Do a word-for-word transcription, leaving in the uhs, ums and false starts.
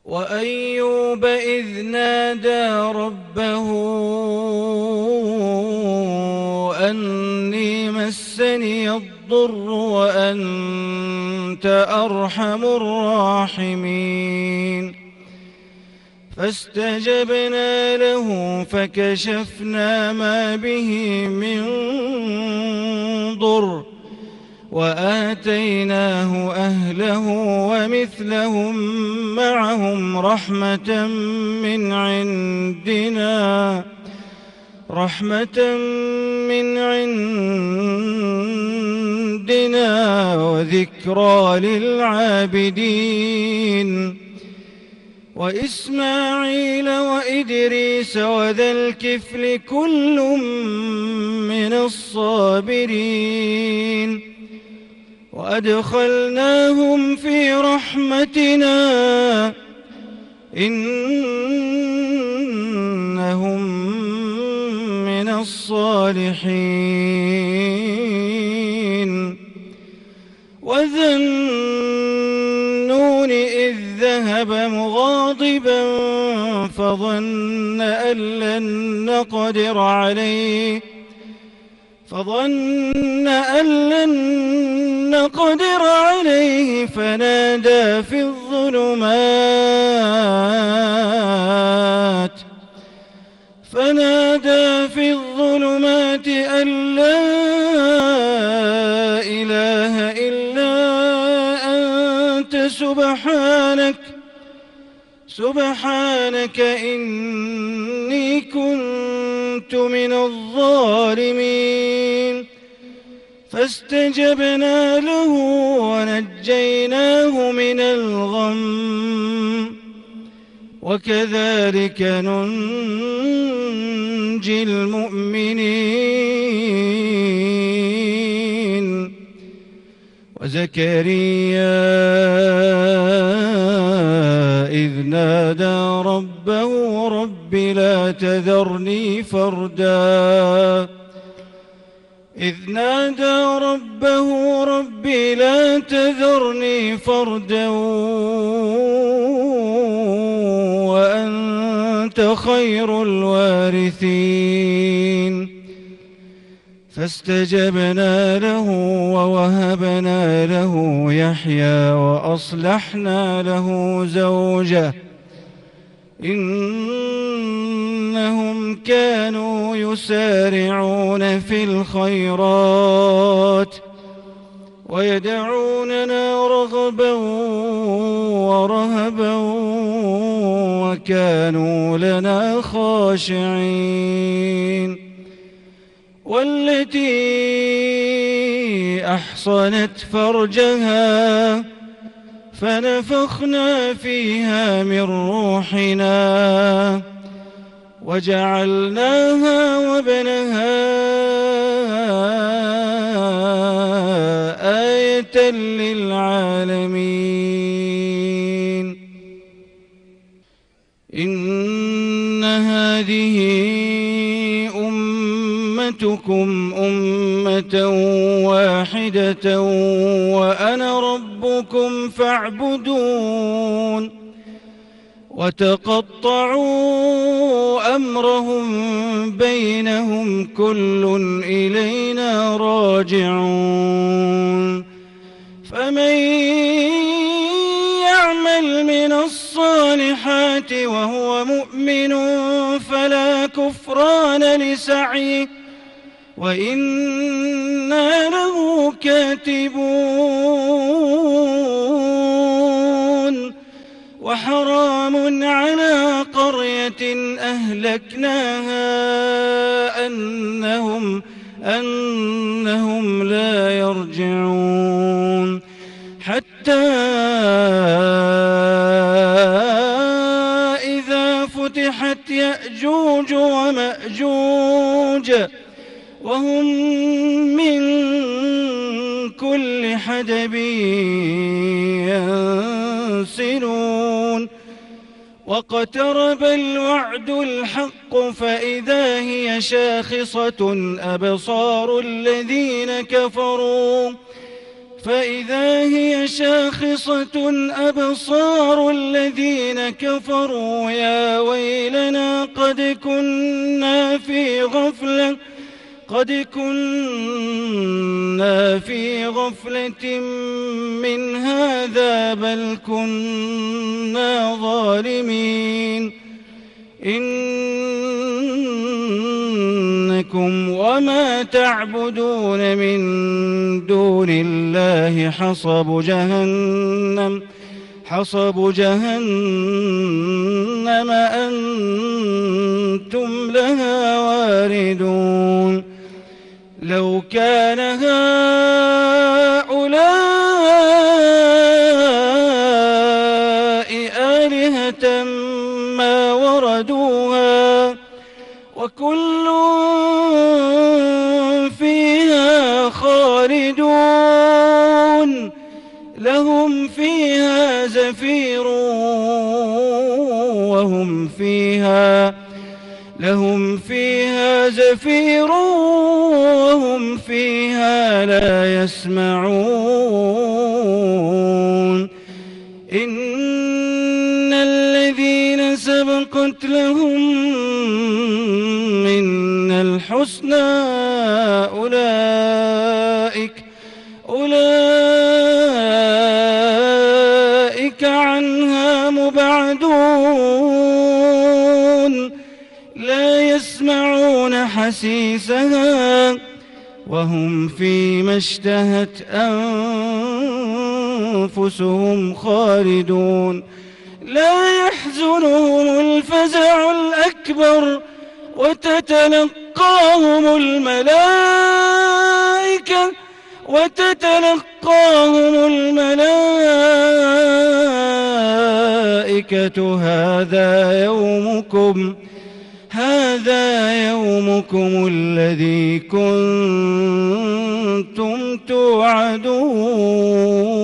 وأيوب إذ نادى ربه أني مسني الضر وأنت أرحم الراحمين فاستجبنا له فكشفنا ما به من ضر وآتيناه أهله ومثلهم معهم رحمة من عندنا رحمة من عندنا وذكرى للعابدين وإسماعيل وإدريس وذا الكفل كل من الصابرين وأدخلناهم في رحمتنا إنهم من الصالحين وذا النون إذ ذهب مغاضبا فظن أن لن نقدر عليه فظن أن لن نقدر عليه فنادى في الظلمات فنادى في الظلمات أن لا إله إلا أنت سبحانك سبحانك إني كنت من الظالمين فاستجبنا له ونجيناه من الغم وكذلك ننجي المؤمنين وزكريا إذ نادى ربه رب لا تذرني فردا إذ نادى ربه رب لا تذرني فردا وأنت خير الوارثين فاستجبنا له ووهبنا له يحيى وأصلحنا له زوجه إنهم كانوا يسارعون في الخيرات ويدعوننا رغبا ورهبا وكانوا لنا خاشعين والتي أحصنت فرجها فنفخنا فيها من روحنا وجعلناها وابنها آية للعالمين إن هذه أمتكم أمة واحدة وأنا ربكم فاعبدون وتقطعوا أمرهم بينهم كل إلينا راجعون فمن يعمل من الصالحات وهو مؤمن فلا كفران لسعيه وإنا له كاتبون وحرام على قرية أهلكناها أنهم أنهم لا يرجعون حتى إذا فتحت يأجوج ومأجوج وهم من كل حدب ينسلون واقترب الوعد الحق فإذا هي شاخصة أبصار الذين كفروا فإذا هي شاخصة أبصار الذين كفروا يا ويلنا قد كنا في غفلة قد كنا في غفلة من هذا بل كنا ظالمين إنكم وما تعبدون من دون الله حصب جهنم حصب جهنم أنتم لها واردون لو كان هؤلاء آلهة ما وردوها وكل فيها خالدون لهم فيها زفير وهم فيها لهم فيها زفير وهم فيها لا يسمعون إن الذين سبقت لهم منا الحسنى أولئك أولئك عنها مبعدون لا يسمعون حسيسها وهم فيما اشتهت أنفسهم خالدون لا يحزنهم الفزع الأكبر وتتلقاهم الملائكة وتتلقاهم الملائكة هذا يومكم هذا يومكم الذي كنتم توعدون